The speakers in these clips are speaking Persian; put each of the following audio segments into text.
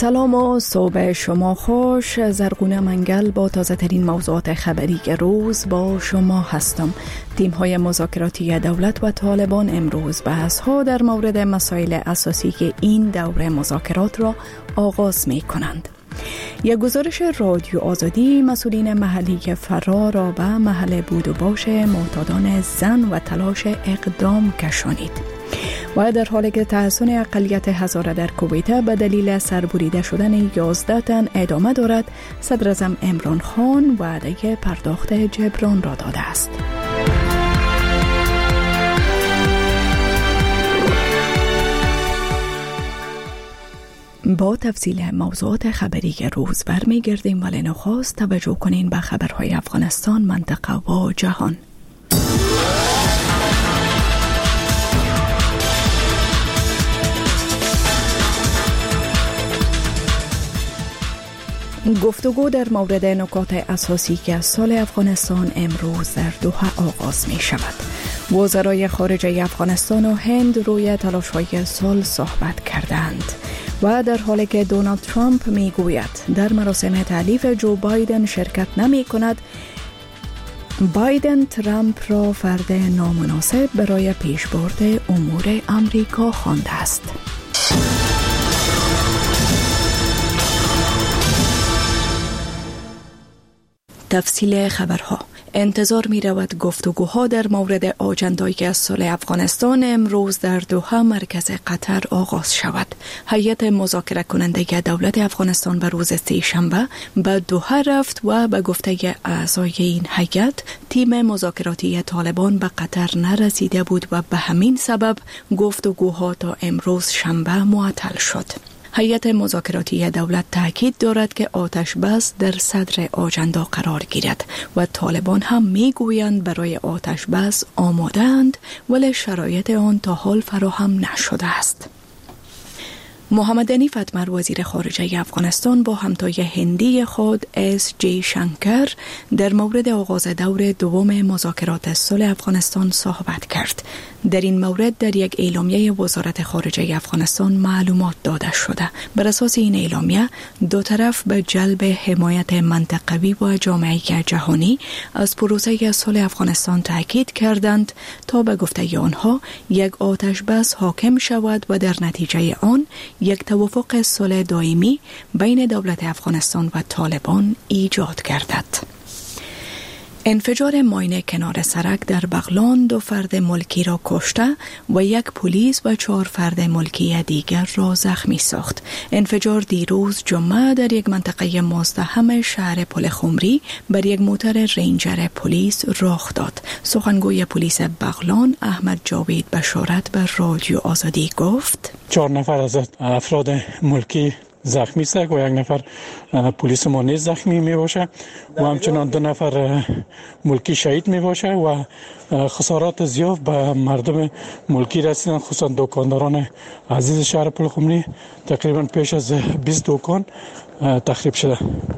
سلام و صبح شما خوش. زرغونه منگل با تازه ترین موضوعات خبری روز با شما هستم. تیم های مذاکراتی دولت و طالبان امروز بحث ها در مورد مسائل اساسی که این دوره مذاکرات را آغاز می کنند. یک گزارش رادیو آزادی مسئولین محلی که فرار را به محل بود و باش معتادان زن و تلاش اقدام کشانید. و در حالی که تحسن اقلیت هزاره در کویت به دلیل سربریده شدن 11 تن ادامه دارد، صدر اعظم عمران خان وعده پرداخت جبران را داده است. با تفصیل موضوعات خبری روز برمیگردیم، ولی نخست توجه کنین به خبرهای افغانستان، منطقه و جهان. گفتگو در مورد نکات اساسی که از سال افغانستان امروز در دوحه آغاز می شود. وزرای خارجه افغانستان و هند روی تلاش‌های صلح صحبت کردند و در حالی که دونالد ترامپ می گوید در مراسم تعریف جو بایدن شرکت نمی کند، بایدن ترامپ را فرد نامناسب برای پیشبرد امور آمریکا خوانده است. تفصیل خبرها. انتظار می رود گفتگوها در مورد آجندای از سال افغانستان امروز در دوحه مرکز قطر آغاز شود. هیئت مذاکره کننده دولت افغانستان به روز سه‌شنبه به دوحه رفت و به گفته اعضای این هیئت تیم مذاکراتی طالبان به قطر نرسیده بود و به همین سبب گفتگوها تا امروز شنبه معطل شد. هیئت مذاکراتی دولت تاکید دارد که آتش بس در صدر آجندا قرار گیرد و طالبان هم میگویند برای آتش بس آماده‌اند، ولی شرایط آن تا حال فراهم نشده است. محمد عنیف اتمر وزیر خارجه افغانستان با همتای هندی خود اس جی شنکر در مورد آغاز دور دوم مذاکرات صلح افغانستان صحبت کرد. در این مورد در یک اعلامیه وزارت خارجه افغانستان معلومات داده شده. بر اساس این اعلامیه دو طرف به جلب حمایت منطقوی و جامعه جهانی از پروسه صلح افغانستان تاکید کردند تا به گفته آنها یک آتش بس حاکم شود و در نتیجه آن یک توافق صلح دائمی بین دولت افغانستان و طالبان ایجاد گردد. انفجار ماین کنار سرک در بغلان 2 فرد ملکی را کشته و 1 پلیس و 4 فرد ملکی دیگر را زخمی ساخت. انفجار دیروز جمعه در یک منطقه مزدحم شهر پلخمری بر یک موتر رنجر پلیس رخ داد. سخنگوی پلیس بغلان احمد جاوید بشارت به رادیو آزادی گفت 4 نفر از افراد ملکی زخمی است و 1 نفر پلیس ما نیز زخمی می باشه و همچنان 2 نفر ملکی شهید می باشه و خسارات زیاد به مردم ملکی رسیدن، خصوصا دکانداران عزیز شهر پلخمری. تقریبا پیش از 20 دکان تخریب شده.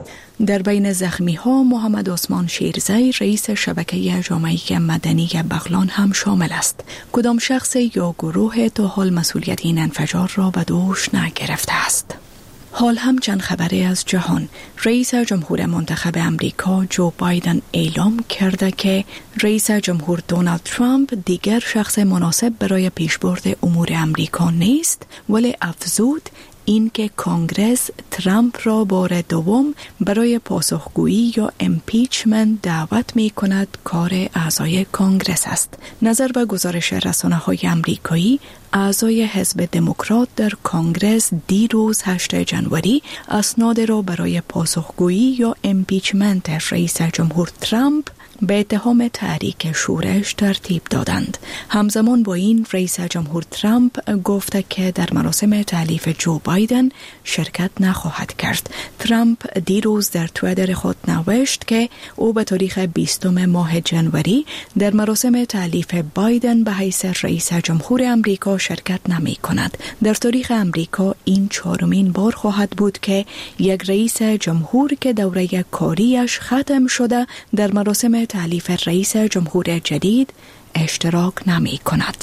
در بین زخمی ها محمد عثمان شیرزی رئیس شبکه جامعه مدنی بغلان هم شامل است. کدام شخص یا گروه تا حال مسئولیت این انفجار را به دوش نگرفته است. حال هم چند خبری از جهان. رئیس جمهور منتخب امریکا جو بایدن اعلام کرده که رئیس جمهور دونالد ترامپ دیگر شخص مناسب برای پیشبرد امور امریکا نیست، ولی افزود این که کانگرس ترامپ را بار دوم برای پاسخگویی یا امپیچمنت دعوت می کند کار اعضای کانگرس است. نظر به گزارش رسانه‌های امریکایی، اعضای حزب دموکرات در کانگرس دیروز 8 جنوری اسناد را برای پاسخگویی یا امپیچمنت رئیس جمهور ترامپ به اتهام تحریک شورش ترتیب دادند. همزمان با این رئیس جمهور ترامپ گفته که در مراسم تحلیف جو بایدن شرکت نخواهد کرد. ترامپ دیروز در توییتر خود نوشت که او به تاریخ 20 ماه جنوری در مراسم تحلیف بایدن به حیث رئیس جمهور امریکا شرکت نمی کند. در تاریخ امریکا این 4مین بار خواهد بود که یک رئیس جمهور که دوره کاریش ختم شده در مراسم تحلیف رئیس جمهور جدید اشتراک نمی کند.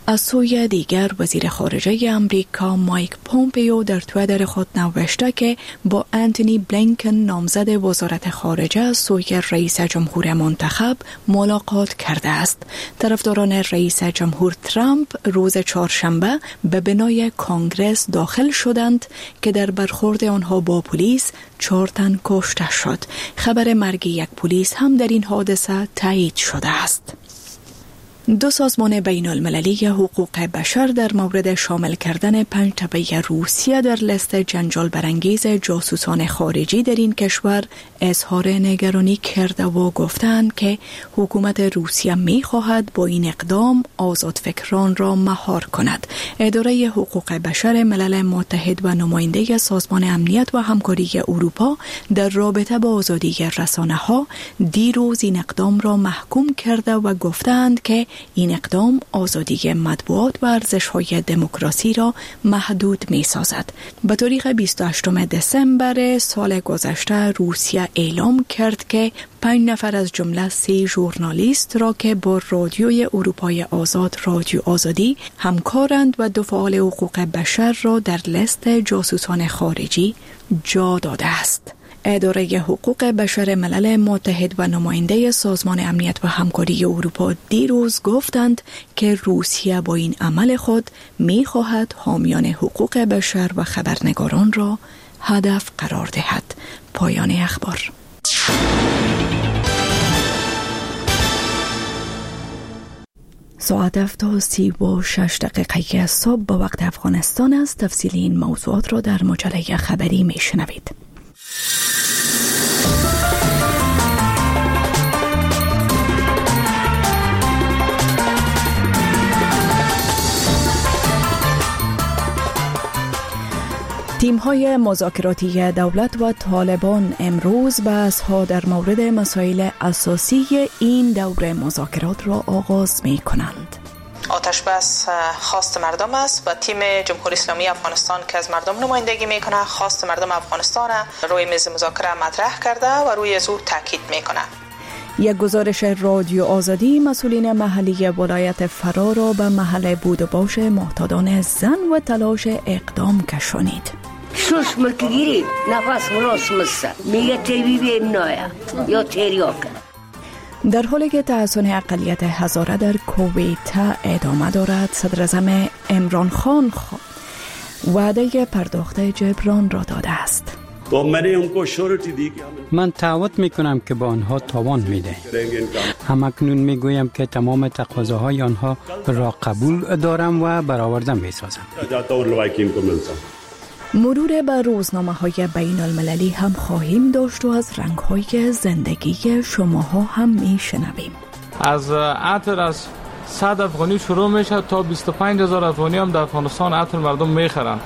از سوی دیگر وزیر خارجه امریکا مایک پومپیو در توییتر خود نوشته که با انتونی بلینکن نامزد وزارت خارجه از سوی رئیس جمهور منتخب ملاقات کرده است. طرفداران رئیس جمهور ترامپ روز چهارشنبه به بنای کانگرس داخل شدند که در برخورد آنها با پلیس 4 تن کشته شد. خبر مرگ یک پلیس هم در این حادثه تایید شده است. 2 سازمان بین المللی حقوق بشر در مورد شامل کردن 5 تبع روسیه در لیست جنجال برانگیز جاسوسان خارجی در این کشور اظهار نگرانی کرده و گفتند که حکومت روسیه می خواهد با این اقدام آزادفکران را مهار کند. اداره حقوق بشر ملل متحد و نماینده سازمان امنیت و همکاری اروپا در رابطه با آزادی رسانه‌ها دیروز این اقدام را محکوم کرده و گفتند که این اقدام آزادی مطبوعات و ارزش‌های دموکراسی را محدود می‌سازد. به تاریخ 28 دسامبر سال گذشته روسیه اعلام کرد که 5 نفر از جمله 3 ژورنالیست را که با رادیوی اروپای آزاد رادیو آزادی همکارند و 2 فعال حقوق بشر را در لیست جاسوسان خارجی جا داده است. اداره حقوق بشر ملل متحد و نماینده سازمان امنیت و همکاری اروپا دیروز گفتند که روسیه با این عمل خود می‌خواهد حامیان حقوق بشر و خبرنگاران را هدف قرار دهد. پایان اخبار. ساعت 7:36 صبح به وقت افغانستان است. تفصیل این موضوعات را در مجله خبری می‌شنوید. تیم‌های مذاکراتی دولت و طالبان امروز بحث‌ها در مورد مسائل اساسی این دور مذاکرات را آغاز می‌کنند. آتش بس خواست مردم است و تیم جمهوری اسلامی افغانستان که از مردم نمایندگی میکنه خواست مردم افغانستان روی میز مذاکره مطرح کرده و روی از او تاکید میکنه. یک گزارش رادیو آزادی مسئولین محلی ولایت فرا را به محل بود و باش محتادان زن و تلاش اقدام کشانید. سوس ملکگیری نفس مراس مستر میگه تیوی بیم نایا یا تریاک. در حالی که تحسن اقلیت هزاره در کویت ادامه دارد، صدر اعظم عمران خان وعده پرداخت جبران را داده است. من تعهد میکنم که با آنها تاوان میده. همکنون میگویم که تمام تقاضاهای آنها را قبول دارم و برآورده میسازم. مرور بر روزنامه‌های بین المللی هم خواهیم داشت و از رنگ‌های زندگی شماها هم میشنویم. از عطر از 100 افغانی شروع میشه تا 25,000 افغانی هم در افغانستان عطر مردم میخرن.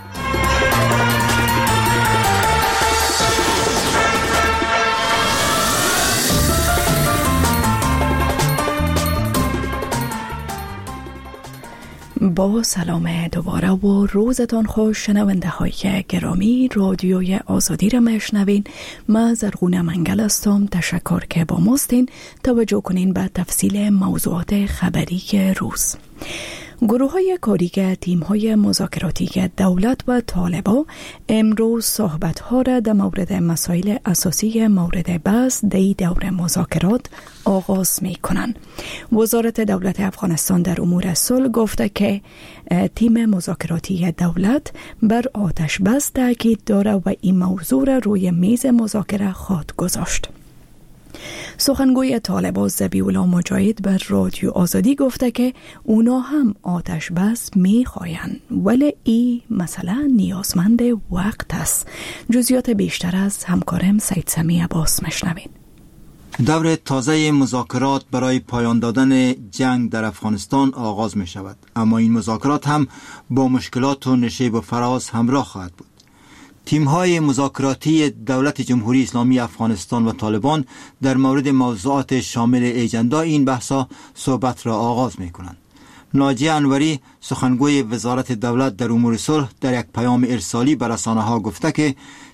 با سلام دوباره و روزتان خوش. شنونده های گرامی، رادیوی آزادی را میشنوین. من زرغون منگل هستم. تشکر که با ماستین. توجه کنین به تفصیل موضوعات خبری روز. گروه های کاری تیم های مذاکراتی دولت و طالبان امروز صحبت ها را در مورد مسائل اساسی مورد بحث در دور مذاکرات آغاز می کنند. وزارت دولت افغانستان در امور صلح گفته که تیم مذاکراتی دولت بر آتش بس تاکید داره و این موضوع را روی میز مذاکره خواهد گذاشت. سخنگوی طالبان ذبیح الله مجاهد بر رادیو آزادی گفته که اونا هم آتش بس میخواین، ولی این مثلا نیازمند وقت است. جزئیات بیشتر از همکارم سید سمی عباس مشنوین. دور تازه مذاکرات برای پایان دادن جنگ در افغانستان آغاز می شود، اما این مذاکرات هم با مشکلات و نشیب و فراز همراه خواهد بود. تیم‌های مذاکراتی دولت جمهوری اسلامی افغانستان و طالبان در مورد موضوعات شامل ایجندا این بحث‌ها صحبت را آغاز می‌کنند. ناجیه انوری سخنگوی وزارت دولت در امور صلح در یک پیام ارسالی به رسانه‌ها گفته که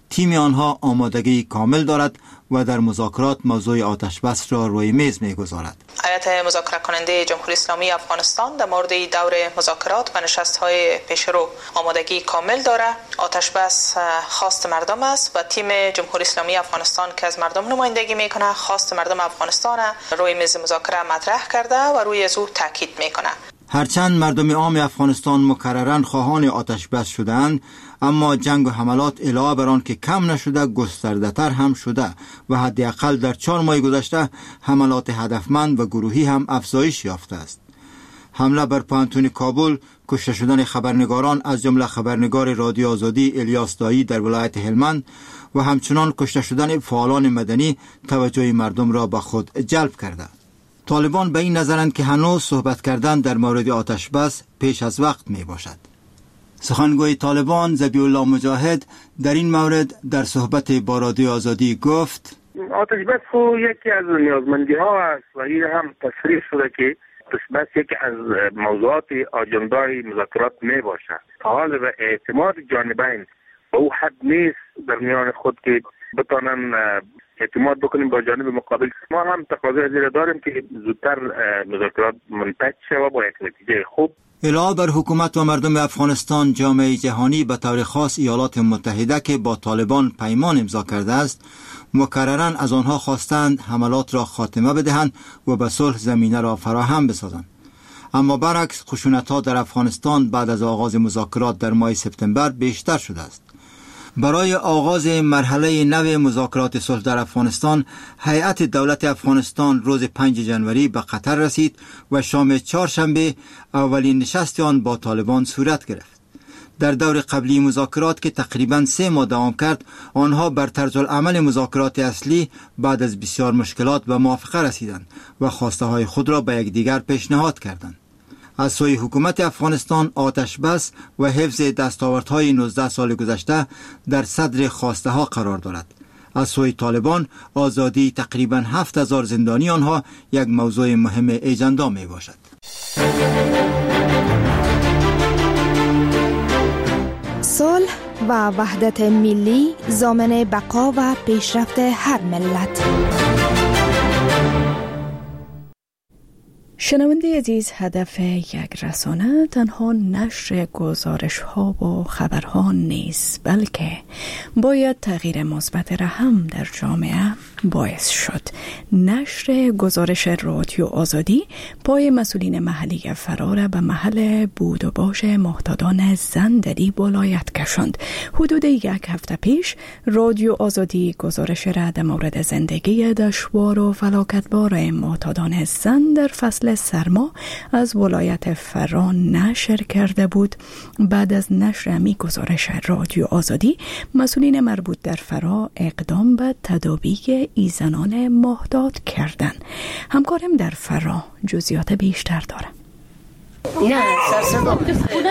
تیم آنها آمادگی کامل دارد و در مذاکرات موضوع آتش بس را روی میز میگذارد. هیئت مذاکره کننده جمهوری اسلامی افغانستان در مورد دور مذاکرات و نشست‌های پیشرو آمادگی کامل دارد. آتش بس خواست مردم است و تیم جمهوری اسلامی افغانستان که از مردم نمایندگی میکنه خواست مردم افغانستان روی میز مذاکره مطرح کرده و روی از او تاکید میکنه. هرچند مردم عام افغانستان مکرراً خواهان آتش بس شدند، اما جنگ و حملات علاوه بر آن که کم نشده گسترده‌تر هم شده و حداقل در 4 ماه گذشته حملات هدفمند و گروهی هم افزایش یافته است. حمله بر پوهنتون کابل، کشته شدن خبرنگاران از جمله خبرنگار رادیو آزادی الیاس دایی در ولایت هلمند و همچنان کشته شدن فعالان مدنی توجه مردم را به خود جلب کرده. طالبان به این نظرند که هنوز صحبت کردن در مورد آتش بس پیش از وقت می باشد. سخنگوی طالبان ذبیح الله مجاهد در این مورد در صحبت با رادیو آزادی گفت: آتش بس یکی از نیازمندی ها است و این هم تصریح شده که آتش بس یکی از موضوعات آجندای مذاکرات می باشد. حال و اعتماد جانبین به او حد نیست در میان خود که بتانن اعتماد بکنیم با جانب مقابل. ما هم تقاضای زیر داریم که زودتر مذاکرات منتج شود با یک نتیجه خوب. علاوه بر حکومت و مردم افغانستان، جامعه جهانی به طور خاص ایالات متحده که با طالبان پیمان امضا کرده است، مکرراً از آنها خواستند حملات را خاتمه بدهند و به صلح زمینه را فراهم بسازند. اما برعکس خشونت‌ها در افغانستان بعد از آغاز مذاکرات در ماه سپتامبر بیشتر شده است. برای آغاز مرحله نو مذاکرات صلح در افغانستان، هیئت دولت افغانستان روز 5 جنوری به قطر رسید و شام چهارشنبه اولین نشست آن با طالبان صورت گرفت. در دور قبلی مذاکرات که تقریباً 3 ماه دوام کرد، آنها بر طرز العمل مذاکرات اصلی بعد از بسیار مشکلات به موافقه رسیدند و خواسته های خود را به یکدیگر پیشنهاد کردند. از سوی حکومت افغانستان آتش بس و حفظ دستاوردهای 19 سال گذشته در صدر خواسته ها قرار دارد. از سوی طالبان آزادی تقریباً 7000 زندانی آنها یک موضوع مهم اجندا می باشد. صلح و وحدت ملی ضامن بقا و پیشرفت هر ملت. شنونده عزیز، هدف یک رسانه تنها نشر گزارش ها و خبرها نیست، بلکه باید تغییر مثبت را هم در جامعه باعث شد. نشر گزارش رادیو آزادی پای مسئولین محلی فرا را به محل بود و باش محتاجان زندلی ولایت کشاند. حدود 1 هفته پیش رادیو آزادی گزارش را در مورد زندگی دشوار و فلاکتبار محتاجان زن در فصل سرما از ولایت فرا نشر کرده بود. بعد از نشر همی گزارش رادیو آزادی، مسئولین مربوط در فرا اقدام به تداوی ای زنان محتاط کردند. همکارم در فرا جزئیات بیشتر داره. نه سرصدا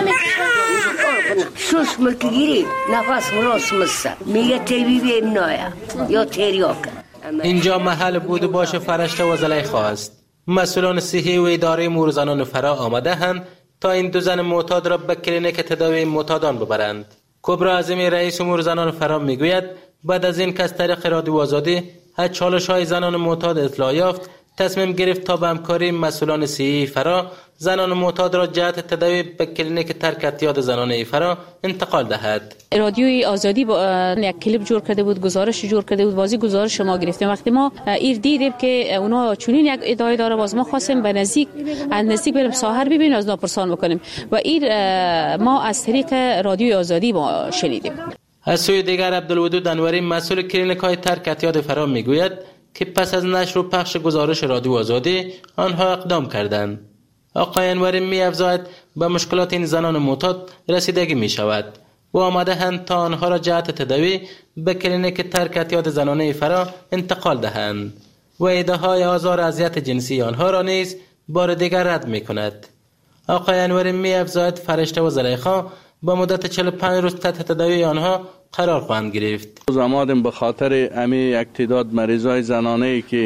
سوس ملکگیری نفس مناسمسته میگه تیوی بیم نایا یا تریاک. اینجا محل بود و باش فرشته و زلیخا است. مسئولان صحی و اداره امور زنان فرا آمده هستند تا این 2 زن معتاد را به کلینیک تداوی معتادان ببرند. کبرا اعظمی رئیس امور زنان فرا میگوید بعد از این که از طریق رادیو آزادی از چالش‌های زنان معتاد اطلاع یافت، تصمیم گرفت تا به همکاری مسئولان صحی فرا زنان معتاد را جهت تداوی به کلینیک ترک اعتیاد زنانه فرا انتقال دهد. رادیوی آزادی با یک کلیپ جور کرده بود، گزارش جور کرده بود، بازی گزارش ما گرفتیم. وقتی ما ایر دیدیم که اونا چنین یک ادعای داره، باز ما خواستیم به نزدیک بریم ساحر ببینیم، از ناپرسان بکنیم و ایر ما از طریق رادیوی آزادی ما شنیدیم. از سوی دیگر عبدالودود انوری مسئول کلینیک‌های ترک اعتیاد فرا میگوید که پس از نشر و پخش گزارش رادیو آزادی آنها اقدام کردند. آقای انوری می‌افزاید به مشکلات این زنان معتاد رسیدگی می‌شود و آمده هستند تا آنها را جهت تداوی به کلینیک ترک اعتیاد زنانه فرا انتقال دهند و ادعاهای آزار و اذیت جنسی آنها را نیز بار دیگر رد می‌کند. آقای انوری می‌افزاید فرشته و زلیخا با مدت 45 روز تحت تداوی آنها قرار خواهند گرفت. آمدیم به خاطر امی یک تعداد مریضای زنانه‌ای که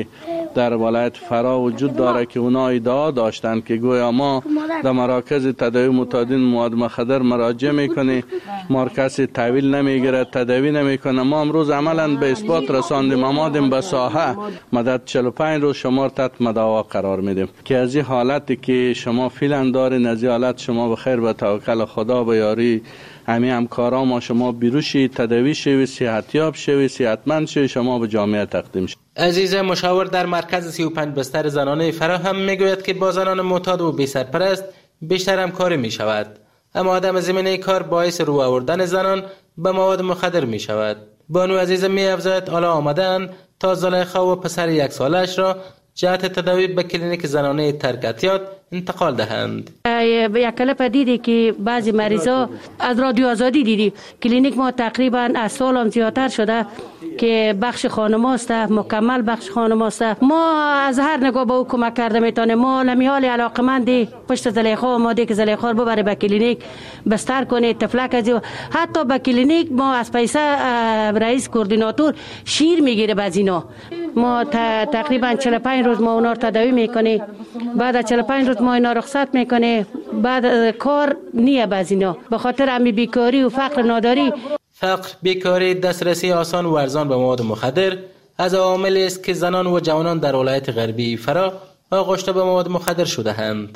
در ولایت فرا وجود داره که اونا ادعا داشتند که گویا ما در مراکز تداوی معتادین مواد مخدر مراجعه میکنیم، ما کسی تحویل نمیگیره، تداوی نمیکنه. ما امروز عملا به اثبات رساندیم، آمادیم به ساحه مدت 45 روز شما تحت مداوا قرار میدیم که از این حالتی که شما فعلا دارین، از این حالت شما به خیر به توکل خدا به یاری همین همکارا ما شما بیروشی تداوی شوی، صحتیاب شوی، صحتمند شوی، شما به جامعه تقدیم شوی. عزیزه مشاور در مرکز 35 بستر زنانه فرا هم میگوید که با زنان معتاد و بی سرپرست بیشتر همکاری می شود، اما عدم زمینه کار باعث رو آوردن زنان به مواد مخدر می شود. بانو عزیزه می افزاید حالا آمدن تا زلیخا و پسر 1 سالش را جهت تداوی به کلینیک زنانه ترکتیات انتقال دهند. یک کلپ دیدی که بعضی مریضا از رادیو آزادی دیدی، کلینیک ما تقریبا از سال هم زیادتر شده که بخش خانماست، مکمل بخش خانماست. ما از هر نگاه به او کمک کرده میتونه. ما نمیال علاقمندی پشت زلیخا آماده که زلیخا رو ببره به کلینیک بستر کنه، تفلک از حتی به کلینیک ما از پیسه رئیس کوردیناتور شیر میگیره باز اینا. ما تقریبا 45 روز ما اونا رو تداوی میکنه، بعد از 45 روز ما اینا رخصت میکنه، بعد کار نیه باز اینا به خاطر همین بیکاری و فقر ناداری. فقر، بیکاری، دسترسی آسان و ارزان به مواد مخدر از عواملی است که زنان و جوانان در ولایت غربی فرا آغشته به مواد مخدر شده‌اند.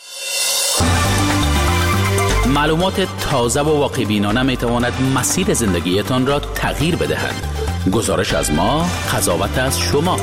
معلومات تازه و واقع بینانه می تواند مسیر زندگیتان را تغییر بدهد. گزارش از ما، قضاوت از شما.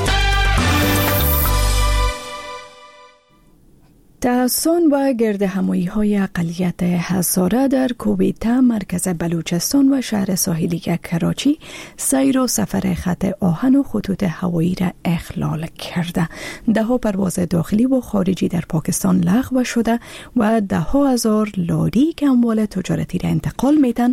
تحسن و گردهمایی‌های اقلیت هزاره در کوبیتا مرکز بلوچستان و شهر ساحلی کراچی سیر و سفر خط آهن و خطوط هوایی را اخلال کرده. ده‌ها پرواز داخلی و خارجی در پاکستان لغو شده و 10,000 لاری که اموال تجارتی را انتقال میدن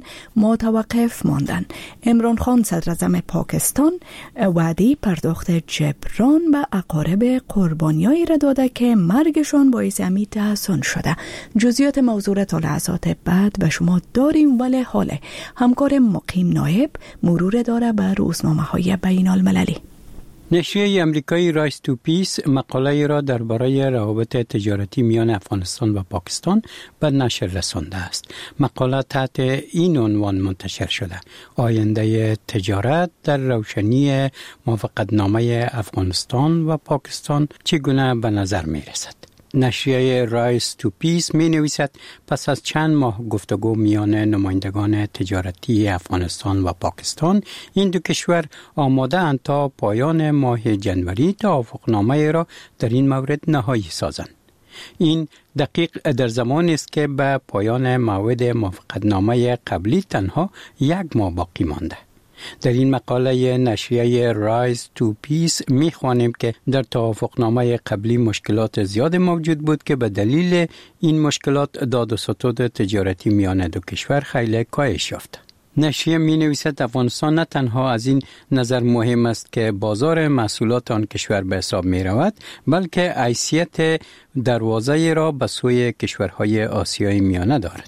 متوقف ماندن. عمران خان صدر اعظم پاکستان وعده پرداخت جبران به اقارب قربانیایی را داده که مرگشان باعث امی تحسن شده. جزئیات موضوع تا لحظات بعد به شما داریم، ولی حال همکار مقیم نایب مرور داره به روزنامه‌های بین المللی. نشریه امریکایی رایس تو پیس مقاله را درباره روابط تجارتی میان افغانستان و پاکستان به نشر رسانده است. مقاله تحت این عنوان منتشر شده: آینده تجارت در روشنی موافقتنامه افغانستان و پاکستان چگونه به نظر می رسد. نشریه رایس تو پیس می نویسد پس از چند ماه گفتگو میان نمایندگان تجارتی افغانستان و پاکستان، این دو کشور آماده اند تا پایان ماه جنوری توافقنامه را در این مورد نهایی سازند. این دقیق در زمانی است که به پایان موعد موافقتنامه قبلی تنها 1 ماه باقی مانده. در این مقاله نشریه رایس تو پیس می‌خوانیم که در توافقنامه قبلی مشکلات زیاد موجود بود که به دلیل این مشکلات داد و ستد تجارتی میان دو کشور خیلی کاهش یافت. نشریه می‌نویسد افغانستان نه تنها از این نظر مهم است که بازار محصولات آن کشور به حساب می‌رود، بلکه حیثیت دروازه را به سوی کشورهای آسیای میانه دارد.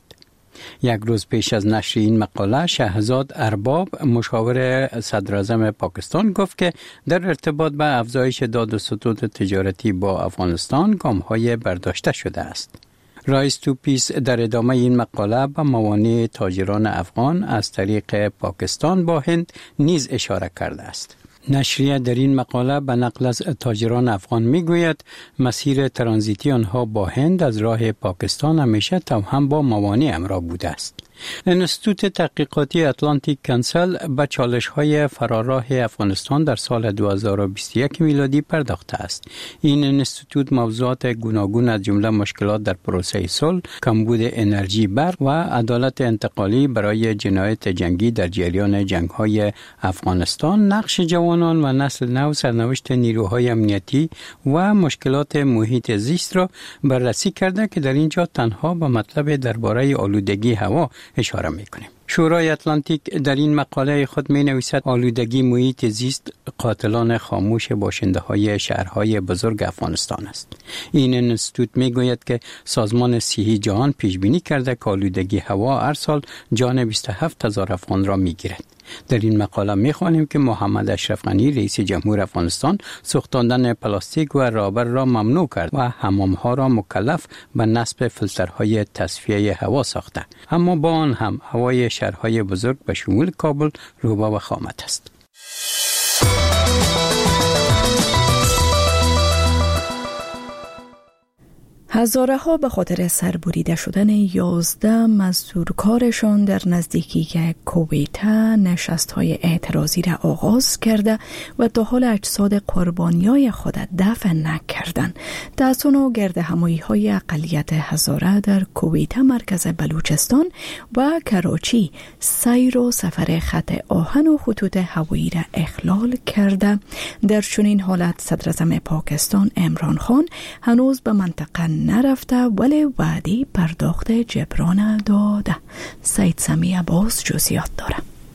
1 روز پیش از نشر این مقاله، شهزاد ارباب مشاور صدر اعظم پاکستان گفت که در ارتباط به افزایش داد و ستد تجارتی با افغانستان گام‌های برداشته شده است. رایس تو پیس در ادامه این مقاله به موانع تاجران افغان از طریق پاکستان با هند نیز اشاره کرده است. نشریه در این مقاله به نقل از تاجران افغان میگوید مسیر ترانزیتی آنها با هند از راه پاکستان همیشه توأم با موانع همراه بوده است. انستیتوت تحقیقاتی اتلانتیک کنسل به چالش‌های فراراه افغانستان در سال 2021 میلادی پرداخته است. این انستیتوت موضوعات گوناگون از جمله مشکلات در پروسه صلح، کمبود انرژی برق و عدالت انتقالی برای جنایت جنگی در جریان جنگ‌های افغانستان، نقش جوانان و نسل نو، سرنوشت نیروهای امنیتی و مشکلات محیط زیست را بررسی کرده که در اینجا تنها به مطلب درباره آلودگی هوا اشاره می‌کنیم. شورای اتلانتیک در این مقاله خود می نویسد آلودگی محیط زیست قاتلان خاموش باشنده های شهرهای بزرگ افغانستان است. این انستیتوت می گوید که سازمان صحی جهان پیش بینی کرده که آلودگی هوا هر سال جان 27,000 افغان را می گیرد. در این مقاله می خوانیم که محمد اشرف غنی رئیس جمهور افغانستان سوختاندن پلاستیک و رابر را ممنوع کرد و حمام‌ها را مکلف به نصب فیلترهای تصفیه هوا ساخته، اما با آن هم هوای شهرهای بزرگ به شمول کابل روبه و خامت است. هزاره ها به خاطر سربریده شدن 11 مزدورکارشان در نزدیکی کویته نشست های اعتراضی را آغاز کرده و تا حال اجساد قربانیای خود دفن نکردند. تحسن و گرد همایی های اقلیت هزاره در کویته مرکز بلوچستان و کراچی سیر و سفر خط آهن و خطوط هوایی را اخلال کرده. در چنین حالت صدر اعظم پاکستان عمران خان هنوز به منطقه نرفته ولی وعده پرداخت جبران داده. سید سمی عباس جزئیات داره.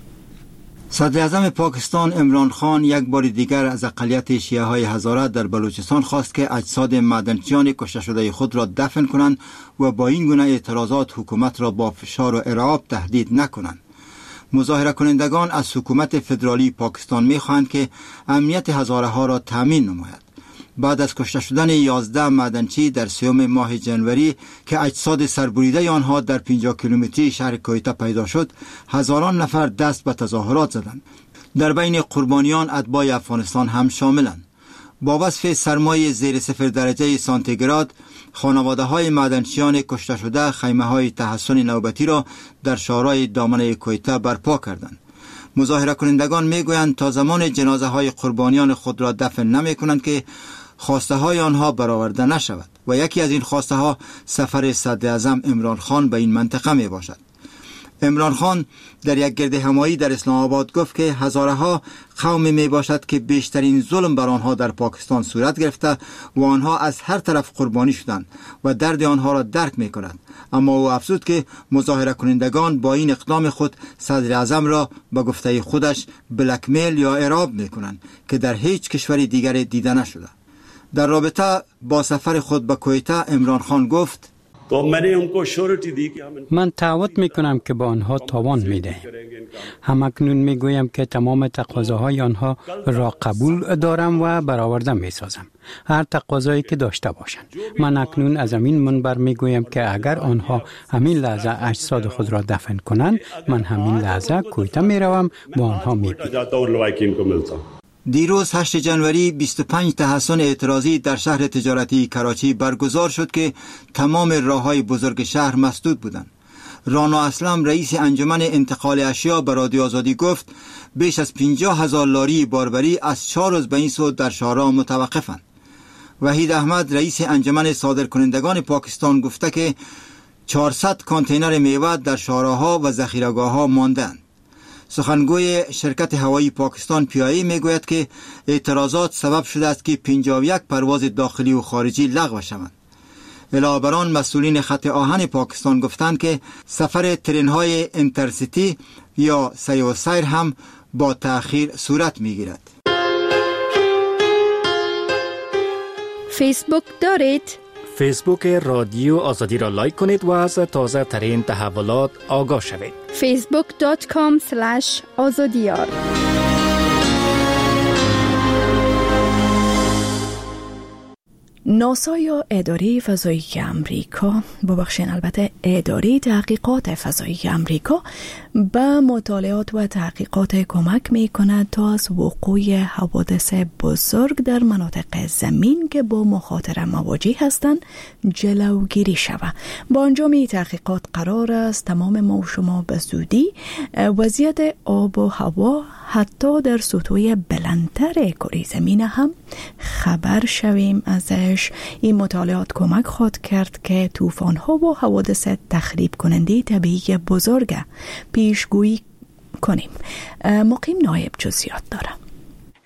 صدر اعظم پاکستان عمران خان یک بار دیگر از اقلیت شیعه های هزاره در بلوچستان خواست که اجساد معدنچیان کشته شده خود را دفن کنند و با این گونه اعتراضات حکومت را با فشار و ارعاب تهدید نکنند. مظاهره کنندگان از حکومت فدرالی پاکستان می‌خواهند که امنیت هزاره ها را تامین نماید. بعد از کشته شدن 11 معدنچی در 3 ماه جنوری که اجساد سربریده آنها در 50 کیلومتری شهر کویته پیدا شد، هزاران نفر دست به تظاهرات زدند. در بین قربانیان اتباع افغانستان هم شاملند. با وصف سرمای زیر 0 درجه سانتیگراد، خانواده های معدنچیان کشته شده خیمه های تحصن نوبتی را در شهرهای دامنه کویته برپا کردند. مظاهره کنندگان میگویند تا زمان جنازه های قربانیان خود را دفن نمی کنند که خواسته های آنها برآورده نشود و یکی از این خواسته ها سفر صدر اعظم عمران خان به این منطقه می باشد. عمران خان در یک گرد همایی در اسلام آباد گفت که هزاره ها قومی می باشد که بیشترین ظلم بر آنها در پاکستان صورت گرفته و آنها از هر طرف قربانی شدند و درد آنها را درک می کنند. اما او افزود که مظاهره کنندگان با این اقدام خود صدر اعظم را به گفته خودش بلکمیل یا ارعاب می کنند که در هیچ کشور دیگر دیده نشده. در رابطه با سفر خود به کویته عمران خان گفت: من تعهد میکنم که با آنها تاوان میدهیم. همکنون میگویم که تمام تقاضاهای آنها را قبول دارم و برآورده میسازم، هر تقاضایی که داشته باشند. من اکنون از این منبر میگویم که اگر آنها همین لحظه اجساد خود را دفن کنند، من همین لحظه کویته میروم با آنها میبینم. دیروز 8 جنوری 25 تحصن اعتراضی در شهر تجارتی کراچی برگزار شد که تمام راه‌های بزرگ شهر مسدود بودند. رانا اسلم رئیس انجمن انتقال اشیا به رادیو آزادی گفت بیش از 50,000 لاری باربری از 4 روز به این سو در شهرها متوقفند. وحید احمد رئیس انجمن صادرکنندگان پاکستان گفته که 400 کانتینر میوه در شهرها و ذخیره‌گاه‌ها ماندند. سخنگوی شرکت هوایی پاکستان PIA میگوید که اعتراضات سبب شده است که 51 پرواز داخلی و خارجی لغو شوند. علاوه بر آن مسئولین خط آهن پاکستان گفتند که سفر ترن‌های انترسیتی یا سیر هم با تأخیر صورت میگیرد. فیسبوک دارید؟ فیسبوک رادیو آزادی را لایک کنید و از تازه ترین تحولات آگاه شوید. facebook.com/azadiyar ناسا یا اداره فضایی امریکا، البته اداره تحقیقات فضایی امریکا به مطالعات و تحقیقات کمک می کند تا از وقوع حوادث بزرگ در مناطق زمین که با مخاطره مواجه هستند جلوگیری شود. با انجام تحقیقات قرار است تمام ما و شما به زودی وضعیت آب و هوا حتی در سطوح بلندتر کره زمین هم خبر شویم ازش. این مطالعات کمک خواهد کرد که طوفان‌ها و حوادث تخریب کننده طبیعی بزرگ پیشگویی کنیم. مقیم نایب جزئیات دارم.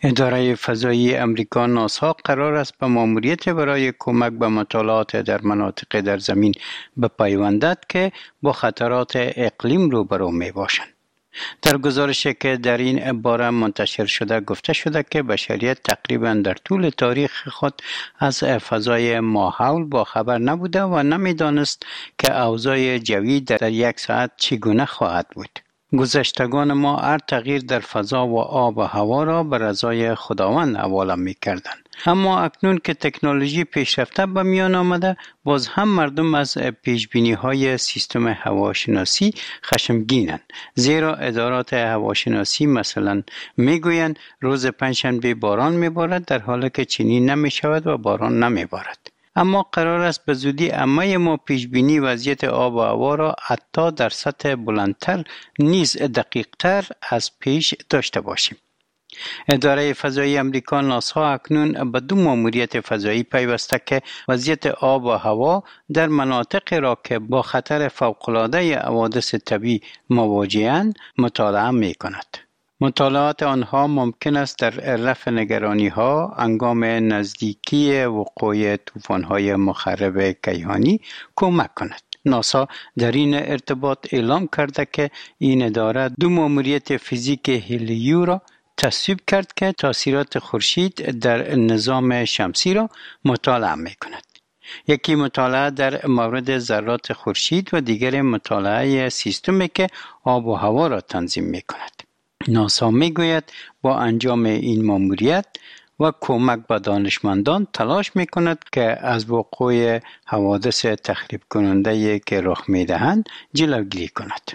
اداره فضایی امریکا ناسا قرار است به ماموریت برای کمک به مطالعات در مناطق در زمین بپیوندد که با خطرات اقلیم روبرو می باشند. در گزارشی که در این باره منتشر شده گفته شده که بشریت تقریبا در طول تاریخ خود از فضای ماحول با خبر نبوده و نمیدانست که اوضاع جوی در یک ساعت چگونه خواهد بود. گذشتگان ما هر تغییر در فضا و آب و هوا را به رضای خداوند حواله می‌کردند. اما اکنون که تکنولوژی پیشرفته به میان آمده، باز هم مردم از پیشبینی‌های سیستم هواشناسی خشمگینند. زیرا ادارات هواشناسی مثلا میگویند روز پنجشنبه باران میبارد، در حالی که چنین نمیشود و باران نمیبارد. اما قرار است به زودی همه ما پیشبینی وضعیت آب و هوا را حتی در سطح بلندتر نیز دقیقتر از پیش داشته باشیم. اداره فضایی امریکا ناسا اکنون به 2 ماموریت فضایی پیوسته که وضعیت آب و هوا در مناطق را که با خطر فوق‌العاده حوادث طبیعی مواجه‌اند مطالعه می‌کند. مطالعات آنها ممکن است در رفع نگرانی‌ها هنگام نزدیکی وقوع طوفان‌های مخرب کیهانی کمک کند. ناسا در این ارتباط اعلام کرده که این اداره 2 ماموریت فیزیک هلیو را تصویب کرد که تاثیرات خورشید در نظام شمسی را مطالعه می‌کند. یکی مطالعه در مورد ذرات خورشید و دیگر مطالعه سیستمی که آب و هوا را تنظیم می‌کند. ناسا میگوید با انجام این ماموریت و کمک به دانشمندان تلاش میکند که از وقوع حوادث تخریب کننده که رخ میدهند جلوگیری کند.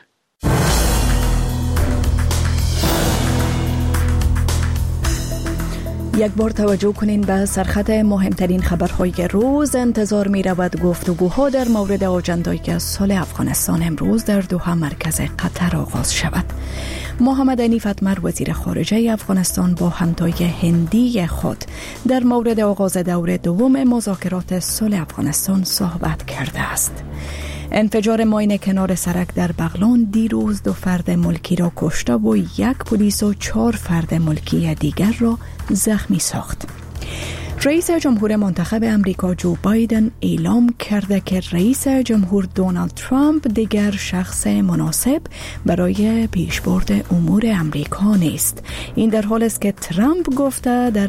یک بار توجه کنین به سرخط مهمترین خبرهای روز. انتظار می رود گفتگوها در مورد آجندای سال افغانستان امروز در دوحه مرکز قطر آغاز شود. محمد عنیف اتمر وزیر خارجه افغانستان با همتای هندی خود در مورد آغاز دور دوم مذاکرات صلح افغانستان صحبت کرده است. انفجار ماین کنار سرک در بغلان دیروز 2 فرد ملکی را کشته و 1 پلیس و 4 فرد ملکی دیگر را زخمی ساخت. رئیس جمهور منتخب امریکا جو بایدن اعلام کرده که رئیس جمهور دونالد ترامپ دیگر شخص مناسب برای پیشبرد امور امریکا نیست. این در حالی است که ترامپ گفته در